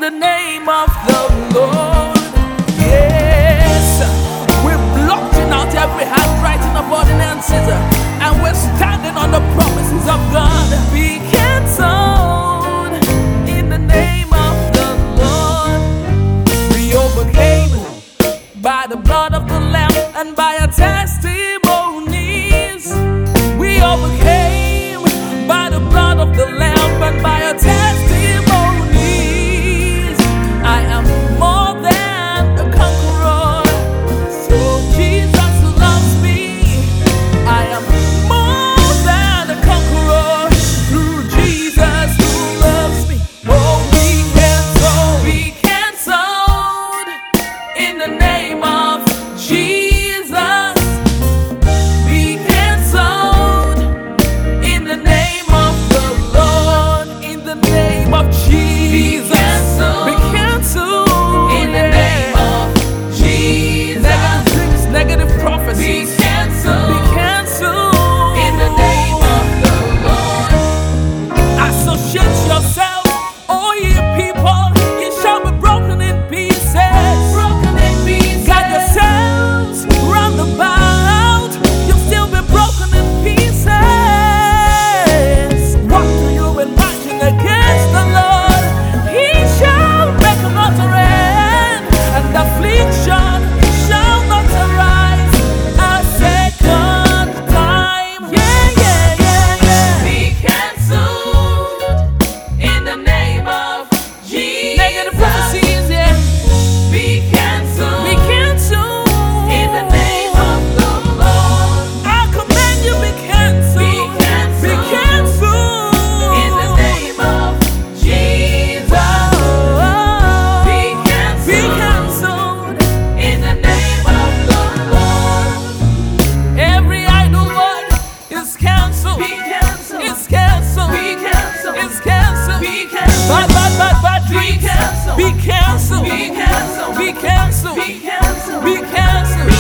the name of the Lord. Yes, we're blotting out every handwriting of ordinances, and we're standing on the promises of God. Be canceled in the name of the Lord. We overcame by the blood of the Lamb and by our testimonies. We overcame by the blood of the Lamb and by our testimonies. I am more than a conqueror through Jesus who loves me. I am more than a conqueror through Jesus who loves me. Oh, be canceled in the name of Jesus. Be canceled in the name of the Lord. In the name of Jesus. Be canceled in the name of Jesus. Negative dreams, negative prophecies. Be canceled. Be canceled in the name of the Lord. Associate yourself, oh ye people, ye shall be broken in pieces. Broken in pieces. Got yourselves round about, you'll still be broken in pieces. What do you imagine against the Lord? He shall make a utter end, and affliction shall not arise a second time. Yeah, yeah, yeah, yeah. Be canceled in the name of Jesus. Negative prophecies, yeah. Be canceled. Be canceled in the name of the Lord. I command you, be canceled. Be canceled. Be canceled in the name of Jesus. Be canceled. Be canceled in the name of the Lord. Every idle word is canceled. Be canceled. It's canceled. Be canceled. It's canceled. Be canceled. Bad dreams. Be canceled. Be canceled. Be canceled. Be canceled. Be canceled. Be canceled.